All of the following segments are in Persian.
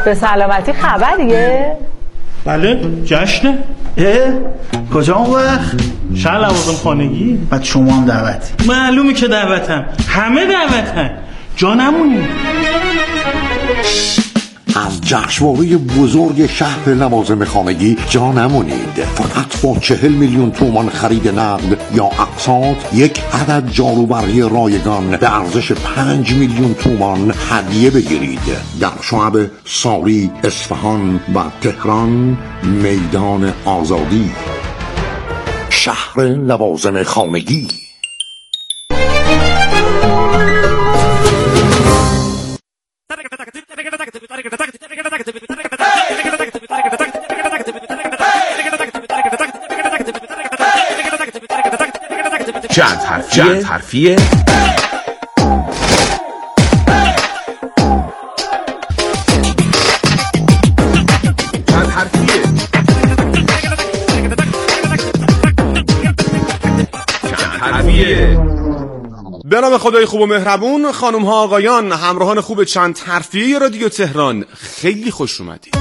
به سلامتی خبریه؟ بله جشنه. کجا اون وقت؟ شهر لوازم خانگی. بعد شما هم دعوتی؟ معلومه که دعوتم، همه دعوتن، جا نمونی. از جشنواره بزرگ شهر لوازم خانگی جا نمونید. فقط با 40 میلیون تومان خرید نقد یا اقساط یک عدد جاروبرقی رایگان به ارزش 5 میلیون تومان هدیه بگیرید. در شعب ساری، اصفهان و تهران، میدان آزادی. شهر لوازم خانگی. چند حرفیه؟ به نام خدای خوب و مهربون، خانم ها آقایان، همراهان خوب چند حرفیه رادیو تهران، خیلی خوش اومدید.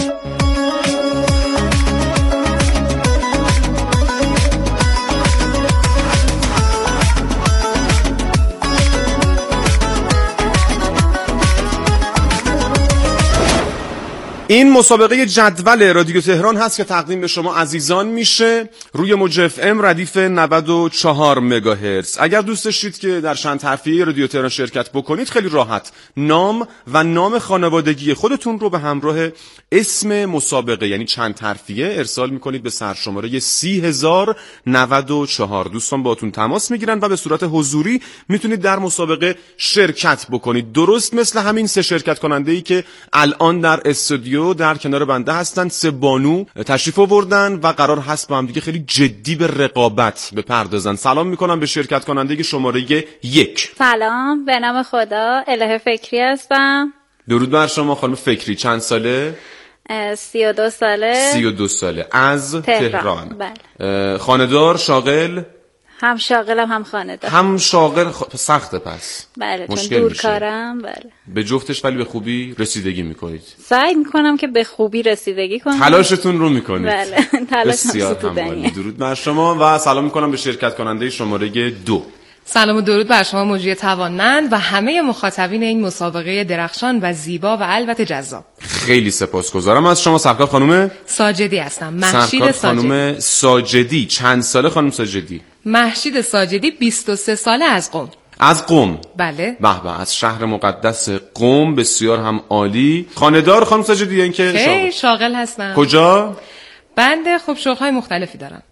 این مسابقه جدول رادیو تهران هست که تقدیم به شما عزیزان میشه روی موج اف ام ردیف 94 مگاهرتز. اگر دوست داشتید که در چند حرفیه رادیو تهران شرکت بکنید، خیلی راحت نام و نام خانوادگی خودتون رو به همراه اسم مسابقه یعنی چند حرفیه ارسال میکنید به سرشماره 30094. دوستان باهاتون تماس میگیرن و به صورت حضوری میتونید در مسابقه شرکت بکنید، درست مثل همین سه شرکت کننده‌ای که الان در استودیو در کنار بنده هستن. سه بانو تشریف آوردن و قرار هست با هم دیگه خیلی جدی به رقابت بپردازن. سلام میکنم به شرکت کننده شماره 1. سلام، به نام خدا، الهه فکری هستم. درود بر شما خانم فکری. چند ساله؟ 32 ساله. 32 ساله. از تهران. بله. خانه‌دار، شاغل؟ هم شاغلم هم خانه‌دار. هم شاغل سخته پس. بله، چون مشکل دور میشه. کارم. بله. به جفتش ولی به خوبی رسیدگی میکنید؟ سعی میکنم که به خوبی رسیدگی کنم. تلاشتون رو میکنید؟ بله، تلاشم ستودنیه. درود بر شما و سلام میکنم به شرکت کننده شماره 2. سلام و درود بر شما مجری توانمند و همه مخاطبین این مسابقه درخشان و زیبا و البته جذاب. خیلی سپاسگزارم از شما. سرکار خانم ساجدی هستم. مهشید ساجدی. خانم ساجدی. چند ساله خانم ساجدی؟ مهشید ساجدی، 23 ساله، از قم. از قم؟ بله. به به، از شهر مقدس قم، بسیار هم عالی. خانه‌دار خانم ساجدی یعنی که شاغل هستم. کجا؟ بنده خب شغل‌های مختلفی دارم.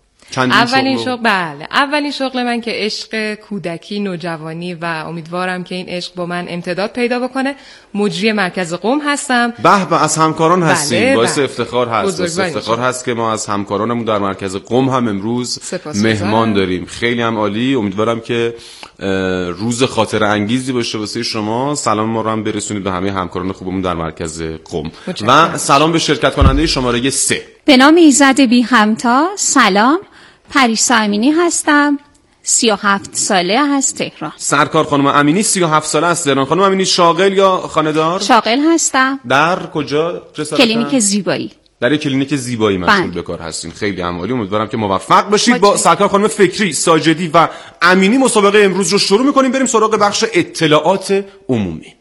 اولین شغل من که عشق کودکی، نوجوانی و امیدوارم که این عشق با من امتداد پیدا بکنه، مجری مرکز قم هستم. به به، از همکاران هستیم. بله، باعث افتخار هست. افتخار هست که ما از همکارانمون در مرکز قم هم امروز مهمان داریم. خیلی هم عالی. امیدوارم که روز خاطره انگیزی باشه واسه شما. سلام ما رو هم برسونید به همه همکاران خوبمون در مرکز قم. و سلام به شرکت کننده شماره 3. به نام ایزد بی همتا. سلام، پریسا امینی هستم، 37 ساله، از تهران. سرکار خانم امینی 37 ساله از تهران. خانم امینی شاغل یا خانه‌دار؟ شاغل هستم. در کجا؟ کلینیک زیبایی. در کلینیک زیبایی مشغول به کار هستین. خیلی عالی. امیدوارم که موفق باشید. با سرکار خانم فکری، ساجدی و امینی مسابقه امروز رو شروع می‌کنیم. بریم سراغ بخش اطلاعات عمومی.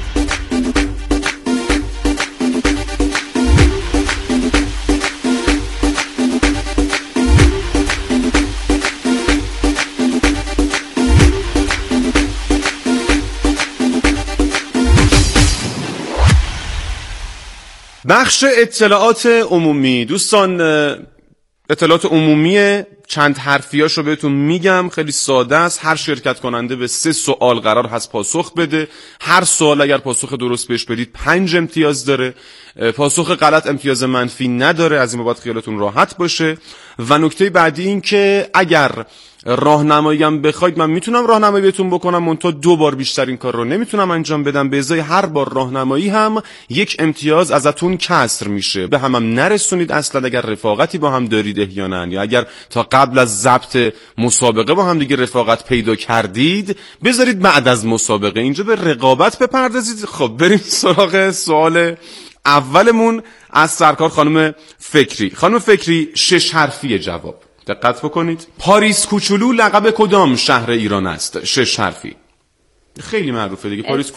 بخش اطلاعات عمومی. دوستان اطلاعات عمومی چند حرفیاشو بهتون میگم، خیلی ساده است. هر شرکت کننده به 3 سوال قرار هست پاسخ بده. هر سوال اگر پاسخ درست بهش بدید 5 امتیاز داره. پاسخ غلط امتیاز منفی نداره. از این بابت خیالتون راحت باشه. و نکته بعدی این که اگر راهنمایی هم بخواید من میتونم راهنمایی بهتون بکنم، منتها 2 بار بیشتر این کار رو نمیتونم انجام بدم. به ازای هر بار راهنمایی هم 1 امتیاز ازتون کسر میشه. به هم نرسونید اصلا. اگر رفاقتی با هم دارید احیانا، یا اگر تا قبل از ضبط مسابقه با هم دیگه رفاقت پیدا کردید، بذارید بعد از مسابقه اینجا به رقابت بپردازید. خب بریم سراغ سوال اولمون از سرکار خانم فکری. خانم فکری 6 حرفی جواب. دقت بکنید. پاریس کوچولو لقب کدام شهر ایران است؟ 6 حرفی. خیلی معروفه دیگه. پاریس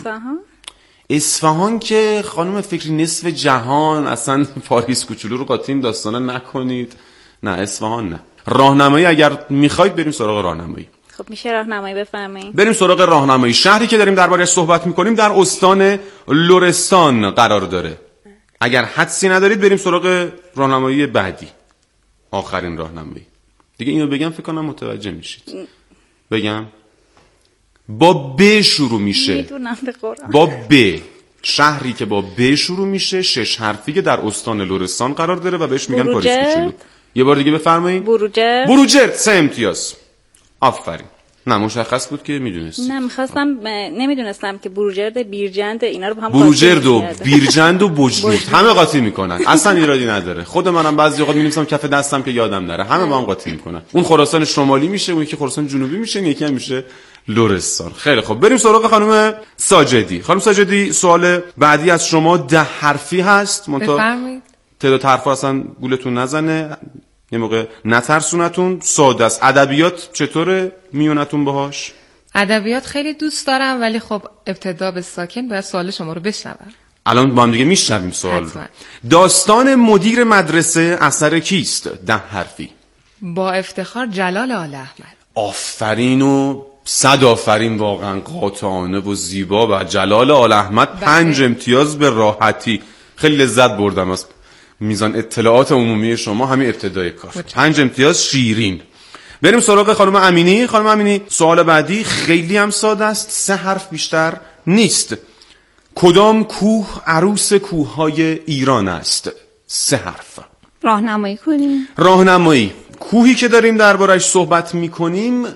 اصفهان که خانم فکری نصف جهان، اصلا پاریس کوچولو رو قاطی این داستانا نکنید. نه اصفهان نه. راهنمایی اگر میخواید بریم سراغ راهنمایی. خب میشه راهنمایی بفرمایید؟ بریم سراغ راهنمایی. شهری که داریم درباره‌اش صحبت میکنیم در استان لرستان قرار داره. اگر حدسی ندارید بریم سراغ راهنمایی بعدی. آخرین راهنمایی. دیگه اینو بگم فکر کنم متوجه میشید. بگم با ب شروع میشه. میدونم به قرآن. با ب. شهری که با ب شروع میشه، 6 حرفی که در استان لرستان قرار داره و بهش میگن پاریس کوچولو. یه بار دیگه بفرمایید. بروجرد. 3 امتیاز. آفرین. نه مشخص بود که میدونست. نه نمیدونستم که بروجرد بیرجند اینا رو با هم بروجرد و بیرجند و بجنورد همه قاطی میکنن. اصلا ایرادی نداره. خود منم بعضی اوقات می‌نویسم کف دستم که یادم نره. همه با هم قاطی میکنن. اون خراسان شمالی میشه، اون یکی خراسان جنوبی میشه، یکی هم میشه لرستان. خیلی خب بریم سراغ خانم ساجدی. خانم ساجدی سوال بعدی از شما 10 حرفی هست. بفرمایید. تعداد حرفا اصلا گولتون نزنه. یه موقع نترسونتون. ساده است. ادبیات چطوره میونتون باهاش؟ ادبیات خیلی دوست دارم ولی خب ابتدا به ساکن باید سوال شما رو بشنوم. الان با هم دیگه میشنویم سوال رو. داستان مدیر مدرسه اثر کیست؟ 10 حرفی. با افتخار جلال آل احمد. آفرین و 100 آفرین. واقعا قاطعانه و زیبا. و جلال آل احمد 5 امتیاز به راحتی. خیلی لذت بردم از میزان اطلاعات عمومی شما همین ابتدای کار. 5 امتیاز شیرین. بریم سراغ خانم امینی. خانم امینی سوال بعدی خیلی هم ساده است. 3 حرف بیشتر نیست. کدام کوه عروس کوههای ایران است؟ 3 حرف. راهنمایی کنیم. راهنمایی. کوهی که داریم دربارش صحبت میکنیم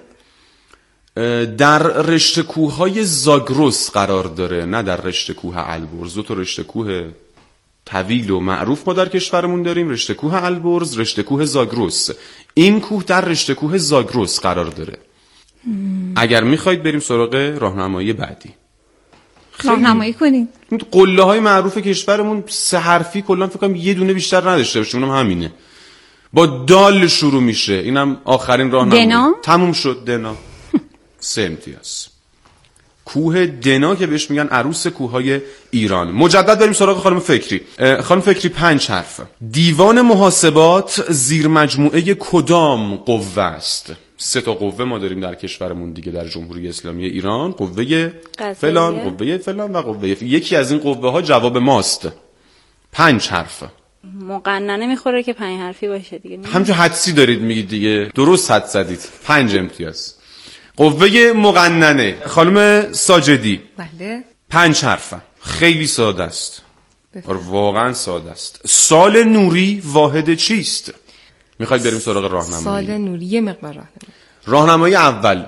در رشته کوههای زاگرس قرار داره، نه در رشته کوه البرز. 2 تا رشته کوه طویل و معروف ما در کشورمون داریم. رشته کوه البرز، رشته کوه زاگرس. این کوه در رشته کوه زاگرس قرار داره. اگر میخواید بریم سراغ راهنمایی بعدی. راهنمایی کنیم. قله های معروف کشورمون 3 حرفی کلا فکر کنم یه دونه بیشتر نداشته باشه. اونم همینه. با دال شروع میشه. اینم آخرین راهنمایی. دنا؟ تموم شد. دنا. 3 امتیاز. کوه دنا که بهش میگن عروس کوههای ایران. مجدد بریم سراغ خانم فکری. خانم فکری 5 حرف. دیوان محاسبات زیر مجموعه کدام قوه است؟ 3 تا قوه ما داریم در کشورمون دیگه، در جمهوری اسلامی ایران. قوه فلان، قوه فلان و قوه یکی از این قوه ها جواب ماست. 5 حرف. مقننه میخوره که 5 حرفی باشه دیگه. همچون حدسی دارید میگید دیگه. درست حد زدید. 5 امتیاز. قوه مقننه. خانم ساجدی. بله. 5 حرف. خیلی ساده است. واقعا ساده است. سال نوری واحد چیست؟ میخواید بریم سراغ راهنمایی. سال نوری یه مقدار راهنمایی اول.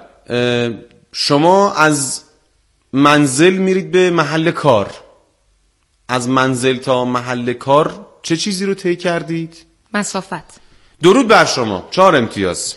شما از منزل میرید به محل کار. از منزل تا محل کار چه چیزی رو طی کردید؟ مسافت. درود بر شما. 4 امتیاز.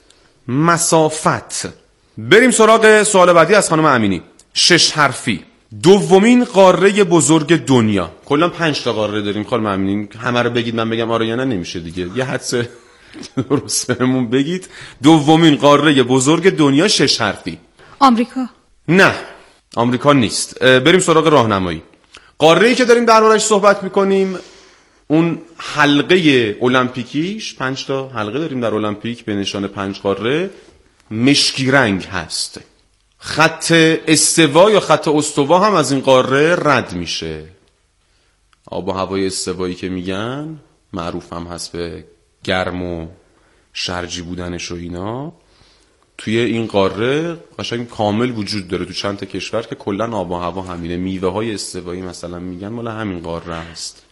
مسافت. بریم سراغ سوال بعدی از خانم امینی. 6 حرفی. دومین قاره بزرگ دنیا. کلا 5 تا قاره داریم خانم امینی. همه رو بگید من بگم آره یا نه نمیشه دیگه. یه حدس درست بهمون بگید. دومین قاره بزرگ دنیا 6 حرفی. آمریکا. نه آمریکا نیست. بریم سراغ راهنمایی. قاره‌ای که داریم دربارش صحبت میکنیم اون حلقه المپیکیش، 5 تا حلقه داریم در المپیک به نشان 5 قاره، مشکی رنگ هست. خط استوا یا خط استوا هم از این قاره رد میشه. آب و هوای استوایی که میگن معروف هم هست به گرم و شرجی بودنش و اینا. توی این قاره قشنگ کامل وجود داره. تو چند تا کشور که کلا آب و هوا همینه. میوه های استوایی مثلا میگن مال همین قاره هست.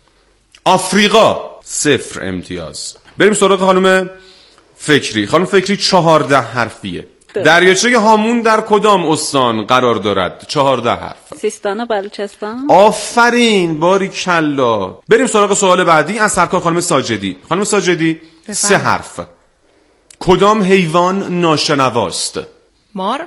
آفریقا 0 امتیاز. بریم سراغ خانم فکری. خانم فکری 14 حرفیه. دریاچه هامون در کدام استان قرار دارد؟ 14 حرف. سیستان و بلوچستان. آفرین، باریکلا. بریم سراغ سوال بعدی از سرکار خانم ساجدی. خانم ساجدی 3 حرف. کدام حیوان ناشنواست؟ مار.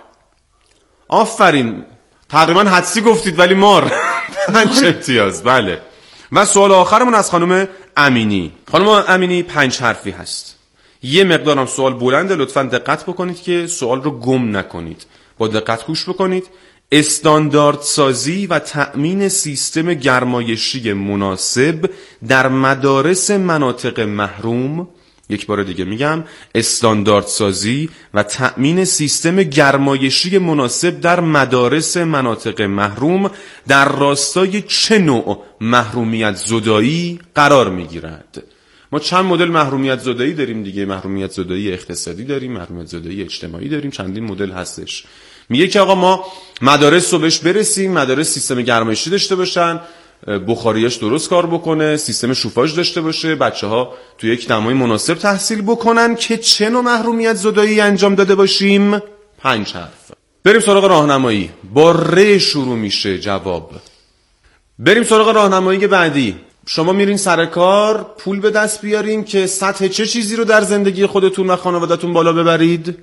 آفرین، تقریبا حدسی گفتید ولی مار. 5 امتیاز. بله و سوال آخرمون از خانم امینی. خانم امینی 5 حرفی هست. یه مقدارم سوال بلنده، لطفاً دقت بکنید که سوال رو گم نکنید. با دقت گوش بکنید. استانداردسازی و تأمین سیستم گرمایشی مناسب در مدارس مناطق محروم. یک بار دیگه میگم، استانداردسازی و تأمین سیستم گرمایشی مناسب در مدارس مناطق محروم در راستای چه نوع محرومیت زدایی قرار میگیرد؟ ما چند مدل محرومیت زدایی داریم دیگه. محرومیت زدایی اقتصادی داریم، محرومیت زدایی اجتماعی داریم، چندین مدل هستش. میگه که آقا ما مدارس رو بهش برسیم، مدارس سیستم گرمایشی داشته باشن، بخاریش درست کار بکنه، سیستم شوفاژ داشته باشه، بچه‌ها تو یک دمای مناسب تحصیل بکنن که چه نوع محرومیت زدایی انجام داده باشیم. 5 حرف. بریم سراغ راهنمایی. با ر شروع میشه جواب. بریم سراغ راهنمایی بعدی. شما میرین سر کار، پول به دست بیارین که سطح چه چیزی رو در زندگی خودتون و خانواده‌تون بالا ببرید؟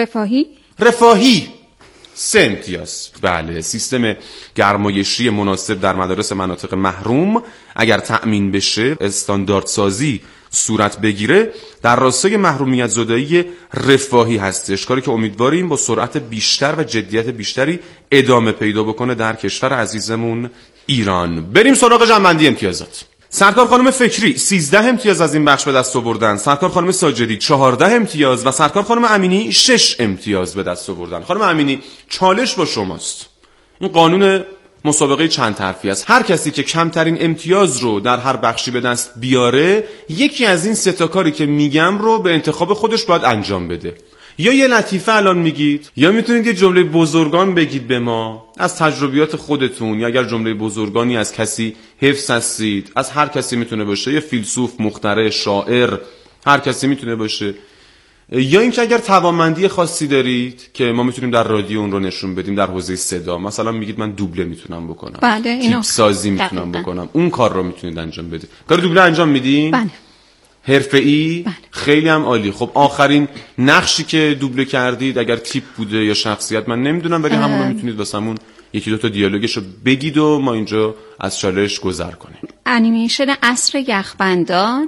رفاهی. 3 امتیاز. بله، سیستم گرمایشی مناسب در مدارس مناطق محروم اگر تأمین بشه، استانداردسازی صورت بگیره، در راستای محرومیت زدایی رفاهی هستش، کاری که امیدواریم با سرعت بیشتر و جدیت بیشتری ادامه پیدا بکنه در کشور عزیزمون ایران. بریم سراغ جمع‌بندی امتیازات. سرکار خانم فکری 13 امتیاز از این بخش به دست آوردن، سرکار خانم ساجدی 14 امتیاز و سرکار خانم امینی 6 امتیاز به دست آوردن. خانم امینی، چالش با شماست. این قانون مسابقه چند حرفی است. هر کسی که کمترین امتیاز رو در هر بخشی به دست بیاره، یکی از این 3 تا کاری که میگم رو به انتخاب خودش باید انجام بده. یا یه لطیفه الان میگید، یا میتونید یه جمله بزرگان بگید به ما از تجربیات خودتون، یا اگر جمله بزرگانی از کسی حفظ هستید، از هر کسی میتونه باشه، یه فیلسوف، مخترع، شاعر، هر کسی میتونه باشه. یا اینکه اگر توانمندی خاصی دارید که ما میتونیم در رادیو اون رو نشون بدیم در حوزه صدا، مثلا میگید من دوبله میتونم بکنم، بله، کلیپ سازی میتونم بکنم، اون کار رو میتونید انجام بدید. کار دوبله انجام میدین؟ بله. حرفه‌ای؟ خیلی هم عالی. خب آخرین نقشی که دوبله کردید اگر تیپ بوده یا شخصیت من نمیدونم، ولی همون رو میتونید واسمون 1-2 تا دیالوگشو بگید و ما اینجا از چالش گذر کنیم. انیمیشن عصر یخبندان.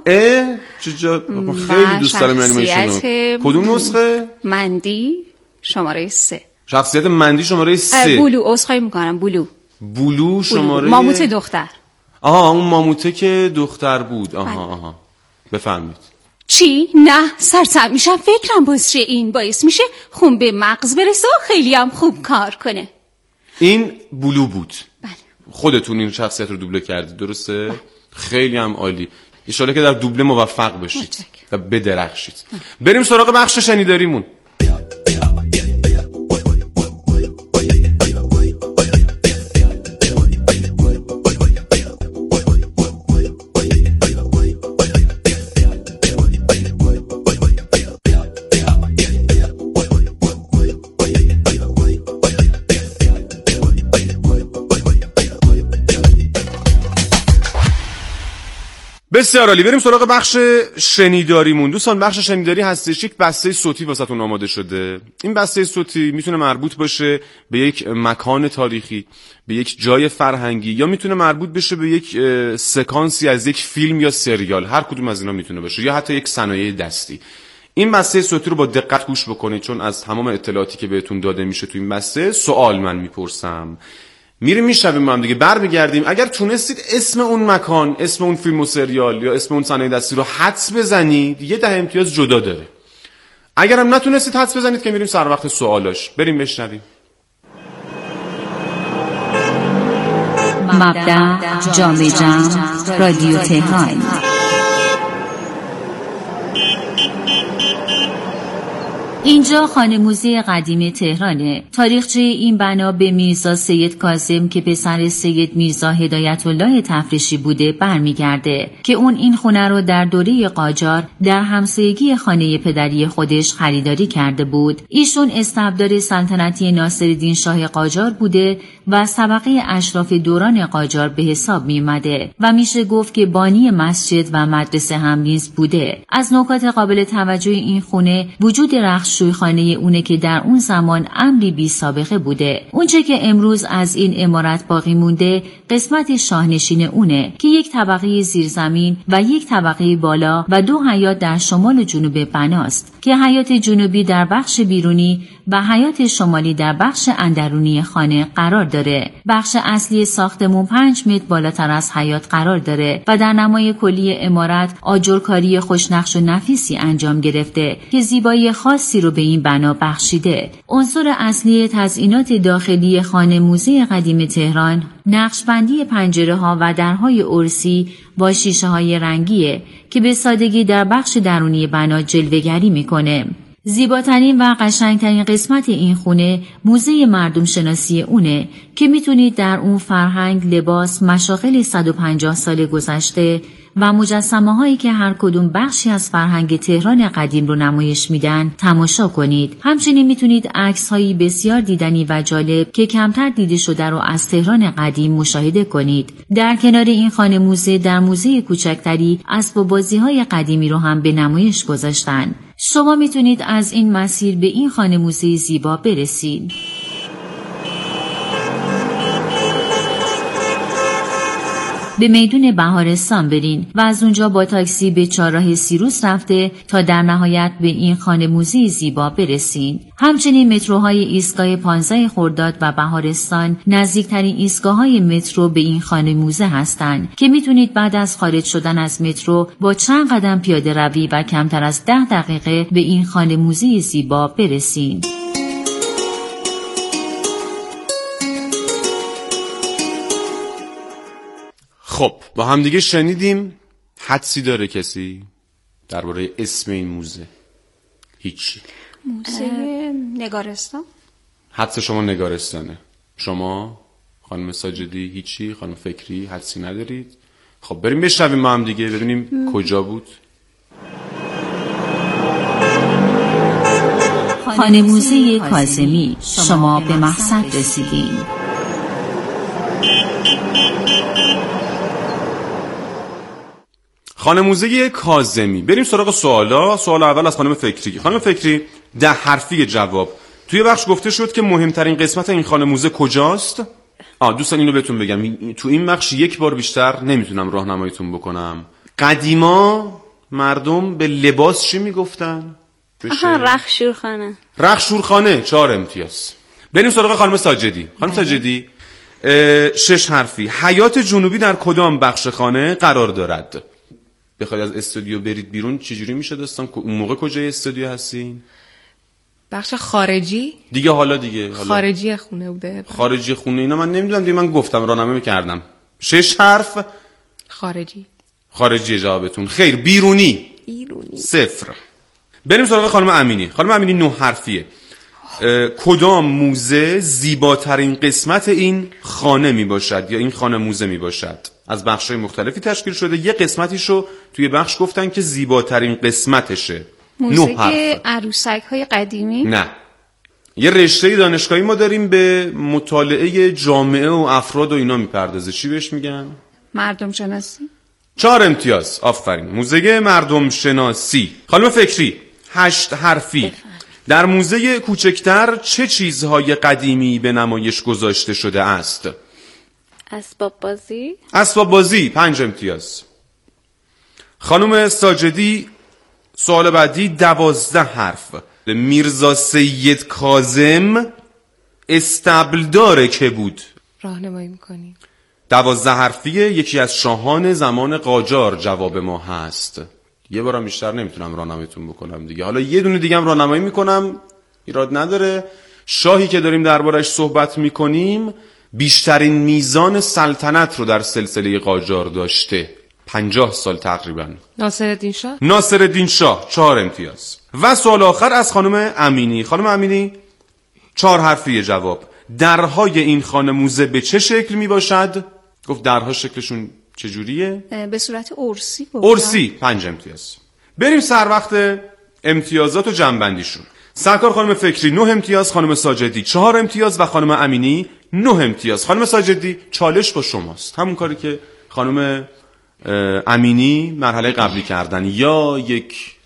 خیلی دوست دارم انیمیشنو. کدوم نسخه؟ مندی شماره 3. شخصیت مندی شماره 3. بلو، عذرخواهی میکنم، بلو شماره ماموت دختر. اون ماموته که دختر بود. آها بفهمید. چی؟ نه، سرسم میشم فکرم باعث میشه خون به مغز برسه و خیلی هم خوب کار کنه. این بلو بود. بله. خودتون این شخصیت رو دوبله کردید، درسته؟ بله. خیلی هم عالی. ان شاءالله که در دوبله موفق بشید و بدرخشید. بریم سراغ بخش شنیداریمون. بسیار عالی. بریم سراغ بخش شنیداریمون. دوستان، بخش شنیداری هستش یک بسته صوتی واسهتون آماده شده. این بسته صوتی میتونه مربوط باشه به یک مکان تاریخی، به یک جای فرهنگی، یا میتونه مربوط بشه به یک سکانسی از یک فیلم یا سریال. هر کدوم از اینا میتونه باشه، یا حتی یک صنایع دستی. این بسته صوتی رو با دقت گوش بکنید، چون از تمام اطلاعاتی که بهتون داده میشه تو این بسته سوال من میپرسم. میریم میشنویم هم دیگه، برمیگردیم. اگر تونستید اسم اون مکان، اسم اون فیلم و سریال یا اسم اون صنایع دستی رو حدس بزنید، 10 امتیاز جدا داره. اگر هم نتونستید حدس بزنید که میریم سر وقت سوالاش. بریم بشنویم. مبدأ جامع جمع رادیو تهران. اینجا خانه موزه قدیم تهرانه. تاریخچه این بنا به میرزا سید کاظم که پسر سید میرزا هدایت الله تفریشی بوده برمیگرده که اون این خونه رو در دوره قاجار در همسایگی خانه پدری خودش خریداری کرده بود. ایشون استبداد سلطنتی ناصرالدین شاه قاجار بوده و طبقه اشراف دوران قاجار به حساب می اومده و میشه گفت که بانی مسجد و مدرسه هم نیز بوده. از نکات قابل توجه این خونه وجود رخش رخشویخانه اونه که در اون زمان امری بی سابقه بوده. اونچه که امروز از این عمارت باقی مونده قسمت شاهنشین اونه که یک طبقه زیرزمین و یک طبقه بالا و 2 حیاط در شمال و جنوب بناست که حیاط جنوبی در بخش بیرونی و حیاط شمالی در بخش اندرونی خانه قرار داره. بخش اصلی ساختمون 5 متر بالاتر از حیاط قرار داره و در نمای کلی عمارت آجرکاری خوشنقش و نفیسی انجام گرفته که زیبایی خاصی رو به این بنا بخشیده. عنصر اصلی تزئینات داخلی خانه موزه قدیم تهران نقشبندی پنجره‌ها و درهای ارسی با شیشه‌های رنگیه که به سادگی در بخش درونی بنا جلوه‌گری میکنه. زیباترین و قشنگترین قسمت این خونه موزه مردم شناسی اونه که میتونید در اون فرهنگ، لباس، مشاغل 150 سال گذشته و مجسمه هایی که هر کدوم بخشی از فرهنگ تهران قدیم رو نمایش میدن تماشا کنید. همچنین میتونید عکس هایی بسیار دیدنی و جالب که کمتر دیده شده رو از تهران قدیم مشاهده کنید. در کنار این خانه موزه در موزه کوچکتری اسباب بازی های قدیمی رو هم به نمایش گذاشتن. شما میتونید از این مسیر به این خانه موزه زیبا برسید. به میدون بهارستان برین و از اونجا با تاکسی به چهارراه سیروس رفته تا در نهایت به این خانه موزه زیبا برسین. همچنین متروهای ایستگاه 15 خرداد و بهارستان نزدیکترین ایستگاه‌های مترو به این خانه موزه هستند که میتونید بعد از خارج شدن از مترو با چند قدم پیاده روی و کمتر از 10 دقیقه به این خانه موزه زیبا برسین. خب با هم دیگه شنیدیم. حدسی داره کسی درباره اسم این موزه؟ هیچی. موزه نگارستان. حدس شما نگارستانه. شما خانم ساجدی هیچی؟ خانم فکری حدسی ندارید؟ خب بریم بشنویم ما هم دیگه ببینیم کجا بود. خانه موزه کاظمی، شما به مقصد رسیدین. خانه موزه کاظمی. بریم سراغ سوالا. سوال اول از خانم فکری. خانم فکری 10 حرفی جواب. توی بخش گفته شد که مهمترین قسمت این خانه موزه کجاست؟ دوستان اینو بهتون بگم، تو این بخش یک بار بیشتر نمیتونم راهنماییتون بکنم. قدیما مردم به لباس چی میگفتن؟ رخشورخانه. رخشورخانه 4 امتیاز. بریم سراغ خانم ساجدی. خانم ساجدی 6 حرفی. حیاط جنوبی در کدام بخش خانه قرار دارد؟ بخواید از استودیو برید بیرون چجوری میشه داستان؟ اون موقع کجای استودیو هستین؟ بخش خارجی دیگه. حالا خارجی خونه بوده. خارجی خونه اینا من نمیدونم دیگه، من گفتم راهنمایی کردم. 6 حرف خارجی جوابتون. خیر. بیرونی 0. بریم سراغ خانم امینی. خانم امینی 9 حرفیه. کدام موزه زیباترین قسمت این خانه می باشد یا این خانه موزه می باشد؟ از بخش‌های مختلفی تشکیل شده. یه قسمتیشو توی بخش گفتن که زیباترین قسمتشه. موزه عروسک‌های قدیمی؟ نه. یه رشته دانشگاهی ما داریم به مطالعه جامعه و افراد و اینا میپردازه. چی بهش میگن؟ مردم شناسی. 4 امتیاز. آفرین. موزه مردم شناسی. خانم فکری 8 حرفی. در موزه کوچکتر چه چیزهای قدیمی به نمایش گذاشته شده است؟ اسباب بازی 5 امتیاز. خانم ساجدی سوال بعدی 12 حرف. میرزا سید کاظم استبلدار که بود؟ راهنمایی میکنی. 12 حرفیه. یکی از شاهان زمان قاجار جواب ما هست. یه بارم بیشتر نمیتونم راهنماییتون بکنم دیگه. حالا یه دونه دیگه هم راهنمایی میکنم، ایراد نداره. شاهی که داریم دربارش صحبت میکنیم بیشترین میزان سلطنت رو در سلسله قاجار داشته. 50 سال تقریبا. ناصرالدین شاه 4 امتیاز. و سوال آخر از خانم امینی. خانم امینی 4 حرفی جواب. درهای این خانه موزه به چه شکل می باشد؟ گفت درها شکلشون چجوریه؟ به صورت ارسی. ارسی 5 امتیاز. بریم سر وقت امتیازات و جمع‌بندیشون. سرکار خانم فکری 9 امتیاز، خانم ساجدی 4 امتیاز و خانم امینی 9 امتیاز. خانم ساجدی چالش با شماست. همون کاری که خانم امینی مرحله قبلی کردن. یا یک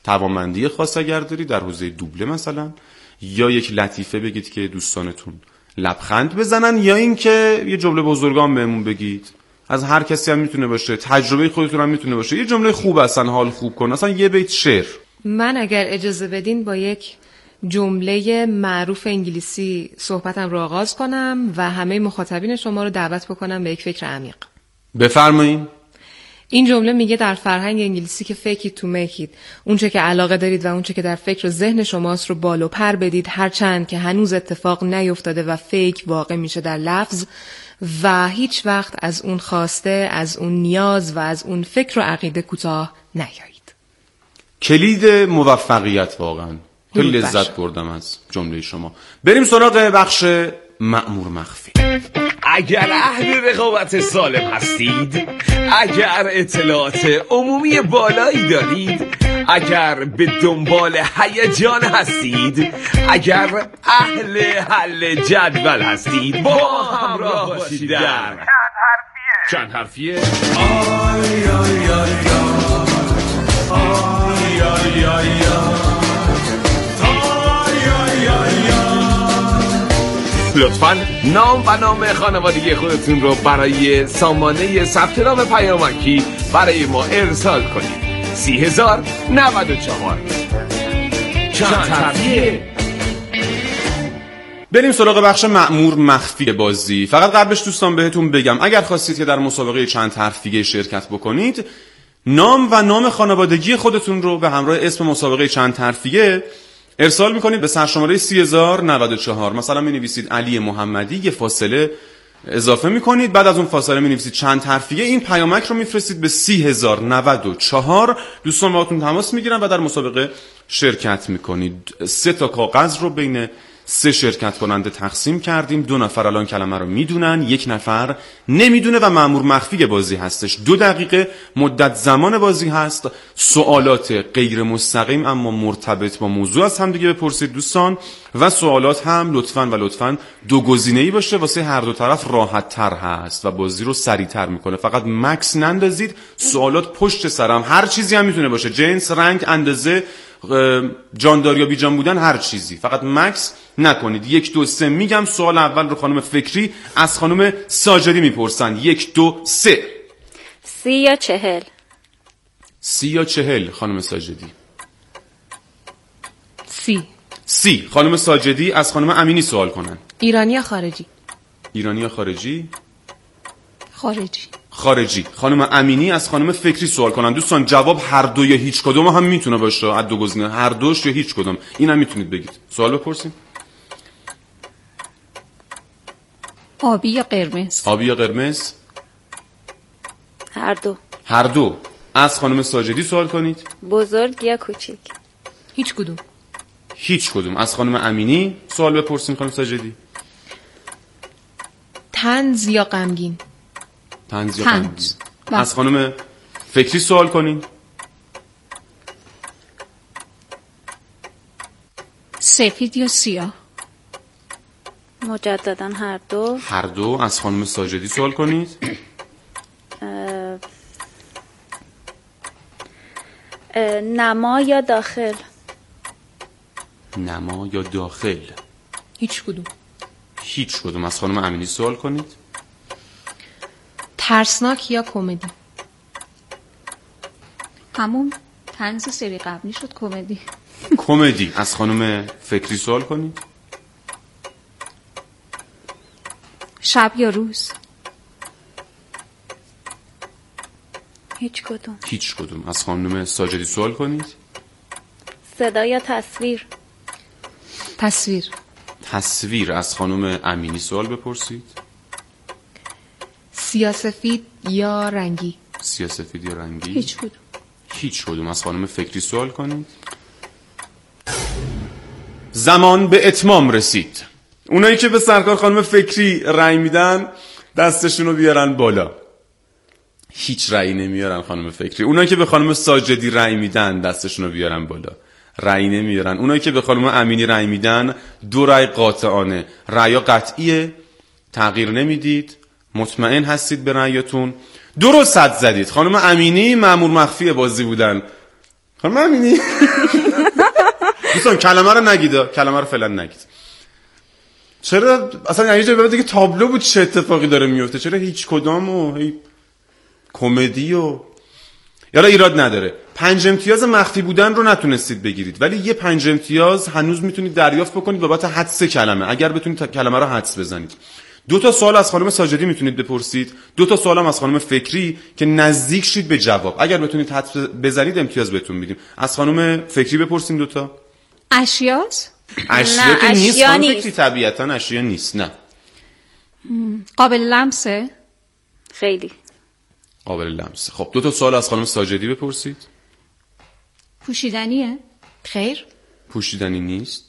توانمندی خاص اگر داری در حوزه دوبله مثلا، یا یک لطیفه بگید که دوستانتون لبخند بزنن، یا اینکه یه جمله بزرگان بهمون بگید. از هر کسی هم میتونه باشه، تجربه خودتون هم میتونه باشه، یه جمله خوب اصلا حال خوب کن، اصلا یه بیت شعر. من اگر اجازه بدین با یک جمله معروف انگلیسی صحبتم رو آغاز کنم و همه مخاطبین شما رو دعوت بکنم به یک فکر عمیق. بفرمایید. این جمله میگه در فرهنگ انگلیسی که fake it to make it، اونچه که علاقه دارید و اونچه که در فکر و ذهن شماست رو بالو پر بدید، هرچند که هنوز اتفاق نیفتاده و فیک واقع میشه در لفظ، و هیچ وقت از اون خواسته، از اون نیاز و از اون فکر و عقیده کوتاه نیایید. کلید موفقیت واقعا. خیلی لذت بردم از جمله شما. بریم سراغ بخش مأمور مخفی. اگر اهل رقابت سالم هستید، اگر اطلاعات عمومی بالایی دارید، اگر به دنبال هیجان هستید، اگر اهل حل جدول هستید، با همراه باشید در چند حرفیه. آی آی آی آی آی آی لطفاً نام و نام خانوادگی خودتون رو برای سامانه ثبت نام پیامکی برای ما ارسال کنید. 30,094. چند حرفیه. بریم سراغ بخش مأمور مخفی بازی. فقط قبلش دوستان بهتون بگم اگر خواستید که در مسابقه چند حرفیه شرکت بکنید، نام و نام خانوادگی خودتون رو به همراه اسم مسابقه چند حرفیه ارسال میکنید به سرشماره 30,094. مثلا مینویسید علی محمدی، یه فاصله اضافه میکنید، بعد از اون فاصله مینویسید چند حرفیه. این پیامک رو میفرستید به 30,094. دوستان باهاتون تماس میگیرن و در مسابقه شرکت میکنید. 3 تا کاغذ رو بین 3 شرکت کننده تقسیم کردیم. 2 نفر الان کلمه رو میدونن، 1 نفر نمیدونه و مأمور مخفی بازی هستش. 2 دقیقه مدت زمان بازی هست. سوالات غیر مستقیم اما مرتبط با موضوع از هم دیگه بپرسید دوستان، و سوالات هم لطفاً 2 گزینه‌ای باشه، واسه هر دو طرف راحت تر هست و بازی رو سریعتر میکنه. فقط مکس نندازید. سوالات پشت سرم، هر چیزی هم میتونه باشه، جنس، رنگ، اندازه، جاندار یا بیجان بودن، هر چیزی، فقط مکس نکنید. 1 2 3 میگم. سوال اول رو خانم فکری از خانم ساجدی میپرسن. 1 2 3. 30 یا 40. 30 یا 40 خانم ساجدی. 30. خانم ساجدی از خانم امینی سوال کنن. ایرانی یا خارجی؟ ایرانی یا خارجی؟ خارجی. خانم امینی از خانم فکری سوال کنن. دوستان جواب هر دو یا هیچ کدوم هم میتونه باشه، از 2 گزینه، هر دوش یا هیچ کدوم، این هم میتونید بگید. سوال بپرسید. آبی یا قرمز؟ آبی یا قرمز؟ هر دو. از خانم ساجدی سوال کنید. بزرگ یا کوچیک؟ هیچ کدوم. از خانم امینی سوال بپرسین خانم ساجدی. طنز یا غمگین؟ از خانم فکری سوال کنین. سفید یا سیاه؟ مجددا هر دو. از خانم ساجدی سوال کنید. نما یا داخل؟ هیچ کدوم. از خانم امینی سوال کنید. ترسناک یا کمدی؟ همون طنز سری قبلی شد، کمدی. از خانم فکری سوال کنید. شب یا روز؟ هیچ کدوم. از خانم ساجدی سوال کنید. صدا یا تصویر. از خانم امینی سوال بپرسید. سیاه‌سفید یا رنگی؟ هیچ کدوم. از خانم فکری سوال کنید. زمان به اتمام رسید. اونایی که به سرکار خانم فکری رأی میدن دستشون رو بیارن بالا. هیچ رأی نمیارن خانم فکری. اونایی که به خانم ساجدی رأی میدن دستشون رو بیارن بالا. رأی نمیارن. اونایی که به خانم امینی رأی میدن 2 رأی قاطعانه. رأیا قطعیه، تغییر نمیدید، مطمئن هستید به رأیتون. درست حد زدید. خانم امینی مأمور مخفی بازی بودن. خانم امینی دوستان کلمه رو نگید، کلمه رو فعلا نگید. چرا اصلا یه جایی دیگه تابلو بود چه اتفاقی داره میفته، چرا هیچ کدام و هی کمدی و یارا ایراد نداره. 5 امتیاز مخفی بودن رو نتونستید بگیرید، ولی یه 5 امتیاز هنوز میتونید دریافت بکنید بابت حدس کلمه، اگر بتونید کلمه رو حدس بزنید. 2 سوال از خانم ساجدی میتونید بپرسید، 2 سوال هم از خانم فکری که نزدیک شید به جواب. اگر بتونید حدس بزنید امتیاز بهتون میدیم. از خانم فکری بپرسیم 2 اشیاست؟ اشیا که نیست خانم فکری، طبیعتا اشیا نیست. نه. قابل لمسه؟ خیلی قابل لمسه. خب 2 سوال از خانم ساجدی بپرسید. پوشیدنیه؟ خیر. پوشیدنی نیست.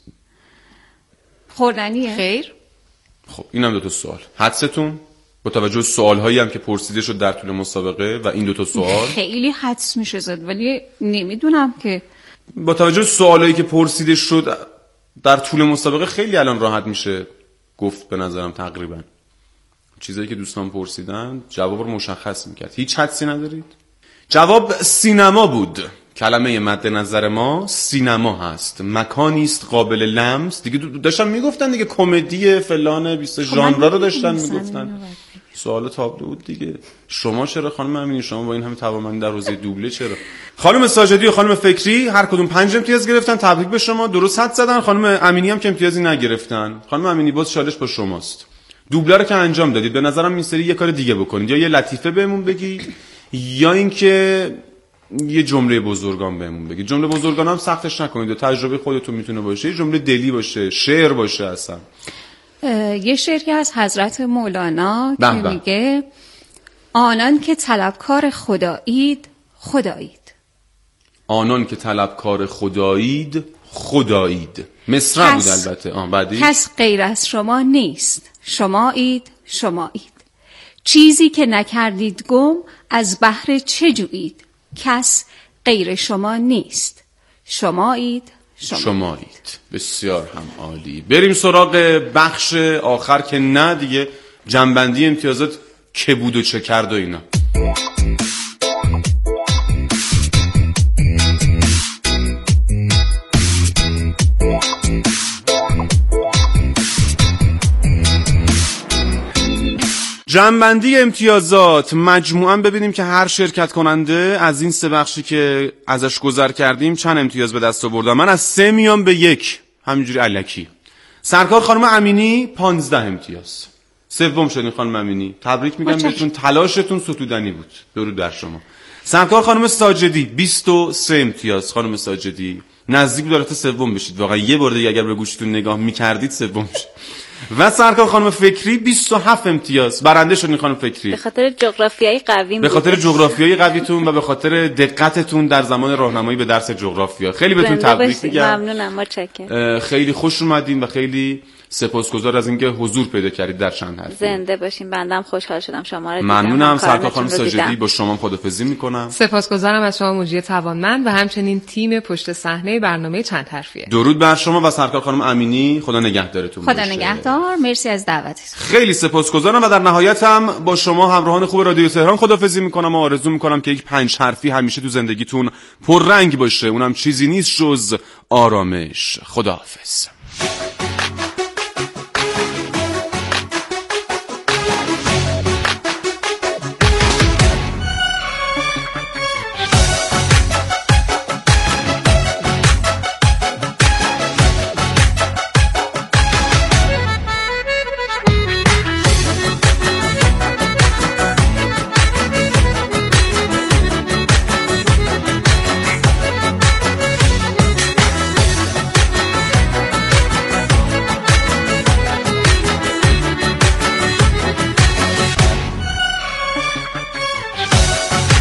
خوردنیه؟ خیر. خب اینم 2 سوال. حدستون با توجه سوال‌هایی هم که پرسیده شد در طول مسابقه و این 2 سوال خیلی حدس میشه زد، ولی نمیدونم که با توجه سوالایی که پرسیده شد در طول مسابقه خیلی الان راحت میشه گفت به نظرم تقریبا چیزایی که دوستان پرسیدن جواب رو مشخص میکرد. هیچ حدسی ندارید؟ جواب سینما بود. کلمه مد نظر ما سینما هست، مکانی است قابل لمس. دیگه داشتن میگفتن دیگه کمدی فلان 20 ژانر رو داشتن میگفتن. سوال تابلو بود دیگه. شما چرا خانم امینی، شما با این همه توانمندی در حوزه دوبله چرا؟ خانم ساجدی و خانم فکری هر کدوم 5 امتیاز گرفتن، تبریک به شما، درست حد زدن. خانم امینی هم که امتیازی نگرفتن. خانم امینی باز چالش با شماست. دوبله رو که انجام دادید، به نظرم این سری یه کار دیگه بکنید، یا یه لطیفه بهمون بگید یا اینکه یه جمله بزرگان بهمون بگید. جمله بزرگان هم سختش نکنید، تجربه خودتون میتونه باشه، یه جمله دلی باشه، شعر باشه. اصلا یه شعری از حضرت مولانا که میگه آنان که طلبکار خدایید خدایید. آنان که طلبکار خدایید خدایید. مصرع بود البته. بعدی کس غیر از شما نیست، شمایید شمایید. چیزی که نکردید گم از بحر چه جویید، کس غیر شما نیست، شمایید شمایید. بسیار هم عالی. بریم سراغ بخش آخر که نه دیگه جنبندی امتیازات که بود و چه کرد و اینا. جمع‌بندی امتیازات مجموعاً ببینیم که هر شرکت کننده از این 3 بخشی که ازش گذر کردیم چند امتیاز به دست آوردن. من از 3 میام به 1 همینجوری الکی. سرکار خانم امینی 15 امتیاز. سوم شدین خانم امینی، تبریک میگم بهتون، تلاشتون ستودنی بود. درود بر شما. سرکار خانم ساجدی 23 امتیاز. خانم ساجدی نزدیک بود تا سوم بشید، واقعا یه بار دیگه اگر به گوشتون نگاه میکردید سوم شد. و سرکار خانم فکری 27 امتیاز. برنده شدین خانم فکری. به خاطر جغرافیایی قوی، به خاطر جغرافیایی قویتون و به خاطر دقتتون در زمان راهنمایی به درس جغرافیا. خیلی بهتون تبریک میگم. ممنونم، متشکرم. خیلی خوش اومدین و خیلی سپاسگزار از اینکه حضور پیدا کردید در چند حرف. زنده باشین. بندم خوشحال شدم شما رو دیدم. ممنونم. سرکار خانم ساجدی با شما خداحافظی میکنم. سپاسگزارم از شما مجری توانمند و همچنین تیم پشت صحنه برنامه چند حرفیه. درود بر شما و سرکار خانم امینی. خدا نگهدارتون. خدا نگهدار. مرسی از دعوتتون. خیلی سپاسگزارم و در نهایت هم با شما همراهان خوب رادیو تهران خداحافظی میکنم و آرزو میکنم که یک 5 حرفی همیشه تو زندگیتون پررنگ باشه. اونم چیزی نیست جز آرامش. خداحافظ.